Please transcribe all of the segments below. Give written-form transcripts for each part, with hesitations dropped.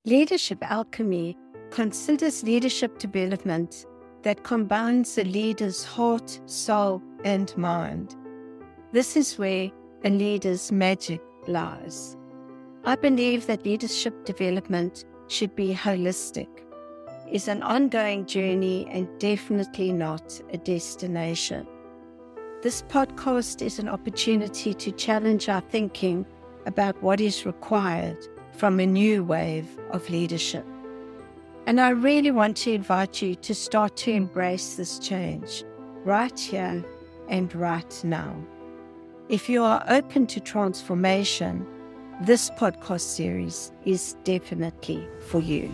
Leadership Alchemy considers leadership development that combines the leader's heart, soul, and mind. This is where a leader's magic lies. I believe that leadership development should be holistic, is an ongoing journey and definitely not a destination. This podcast is an opportunity to challenge our thinking about what is required from a new wave of leadership. And I really want to invite you to start to embrace this change right here and right now. If you are open to transformation, this podcast series is definitely for you.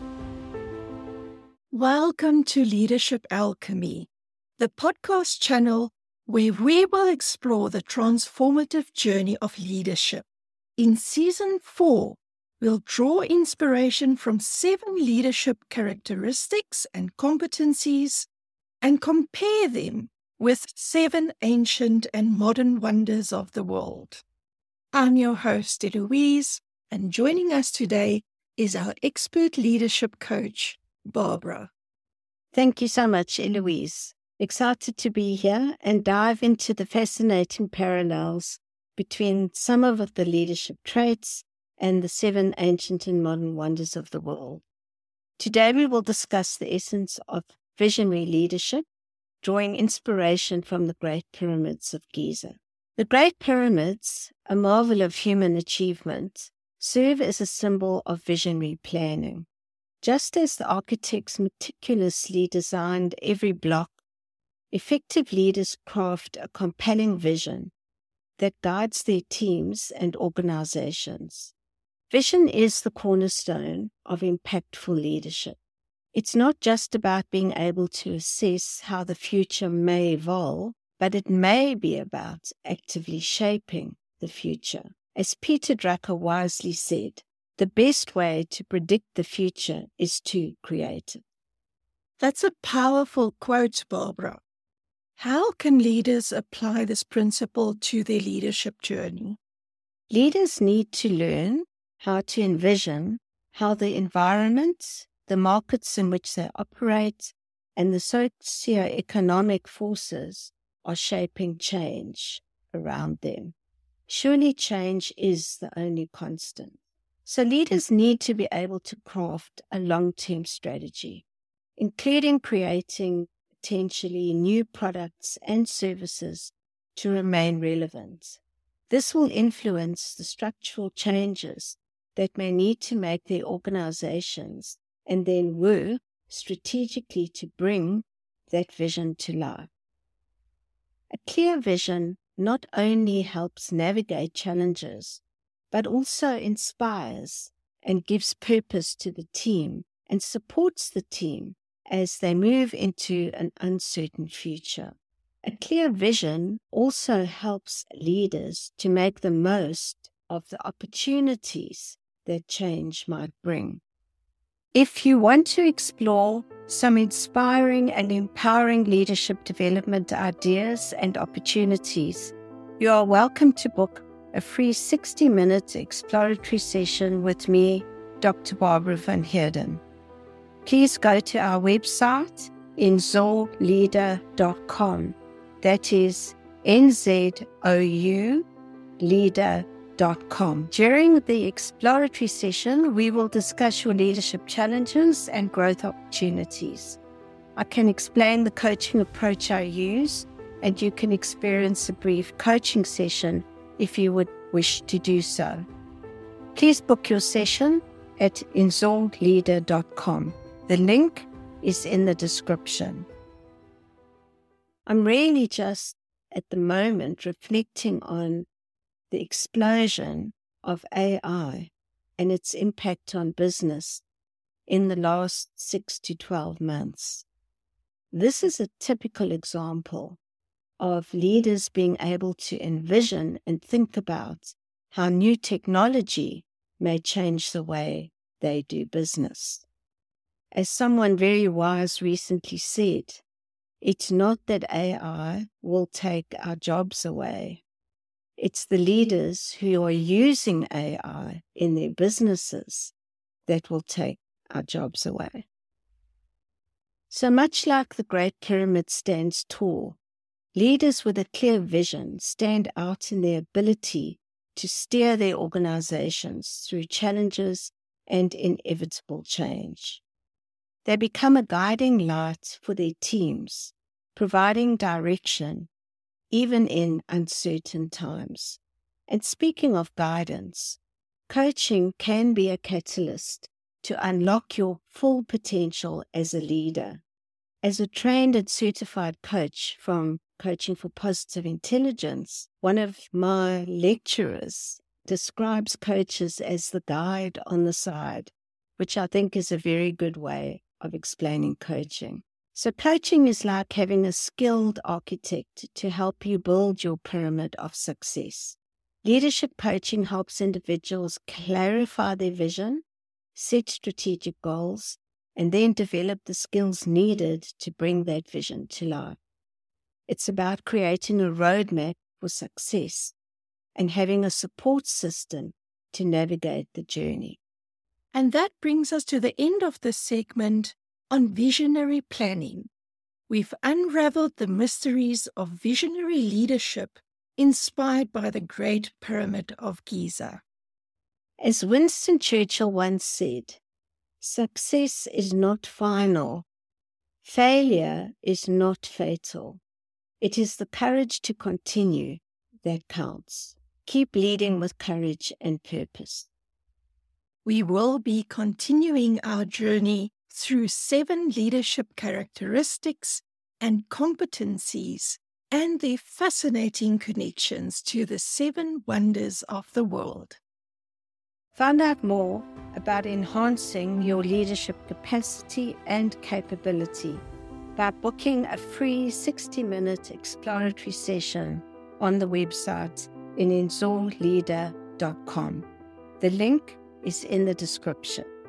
Welcome to Leadership Alchemy, the podcast channel where we will explore the transformative journey of leadership. In Season 4, we'll draw inspiration from 7 leadership characteristics and competencies and compare them with 7 ancient and modern wonders of the world. I'm your host, Eloise, and joining us today is our expert leadership coach, Barbara. Thank you so much, Eloise. Excited to be here and dive into the fascinating parallels between some of the leadership traits and the 7 ancient and modern wonders of the world. Today we will discuss the essence of visionary leadership, drawing inspiration from the Great Pyramids of Giza. The Great Pyramids, a marvel of human achievement, serve as a symbol of visionary planning. Just as the architects meticulously designed every block, effective leaders craft a compelling vision that guides their teams and organizations. Vision is the cornerstone of impactful leadership. It's not just about being able to assess how the future may evolve, but it may be about actively shaping the future. As Peter Drucker wisely said, the best way to predict the future is to create it. That's a powerful quote, Barbara. How can leaders apply this principle to their leadership journey? Leaders need to learn how to envision how the environment, the markets in which they operate, and the socio-economic forces are shaping change around them. Surely change is the only constant. So leaders need to be able to craft a long-term strategy, including creating potentially new products and services to remain relevant. This will influence the structural changes that may need to make their organizations and then work strategically to bring that vision to life. A clear vision not only helps navigate challenges, but also inspires and gives purpose to the team and supports the team as they move into an uncertain future. A clear vision also helps leaders to make the most of the opportunities that change might bring. If you want to explore some inspiring and empowering leadership development ideas and opportunities, you are welcome to book a free 60-minute exploratory session with me, Dr. Barbara van Heerden. Please go to our website, nzouleader.com. That is NZOU leader.com. During the exploratory session, we will discuss your leadership challenges and growth opportunities. I can explain the coaching approach I use, and you can experience a brief coaching session if you would wish to do so. Please book your session at nzouleader.com. The link is in the description. I'm really just at the moment reflecting on the explosion of AI and its impact on business in the last 6 to 12 months. This is a typical example of leaders being able to envision and think about how new technology may change the way they do business. As someone very wise recently said, it's not that AI will take our jobs away. It's the leaders who are using AI in their businesses that will take our jobs away. So much like the Great Pyramid stands tall, leaders with a clear vision stand out in their ability to steer their organizations through challenges and inevitable change. They become a guiding light for their teams, providing direction even in uncertain times. And speaking of guidance, coaching can be a catalyst to unlock your full potential as a leader. As a trained and certified coach from Coaching for Positive Intelligence, one of my lecturers describes coaches as the guide on the side, which I think is a very good way of explaining coaching. So coaching is like having a skilled architect to help you build your pyramid of success. Leadership coaching helps individuals clarify their vision, set strategic goals, and then develop the skills needed to bring that vision to life. It's about creating a roadmap for success and having a support system to navigate the journey. And that brings us to the end of this segment on visionary planning. We've unraveled the mysteries of visionary leadership inspired by the Great Pyramid of Giza. As Winston Churchill once said, success is not final. Failure is not fatal. It is the courage to continue that counts. Keep leading with courage and purpose. We will be continuing our journey through 7 leadership characteristics and competencies and their fascinating connections to the 7 wonders of the world. Find out more about enhancing your leadership capacity and capability by booking a free 60-minute exploratory session on the website in enzorleader.com. The link is in the description.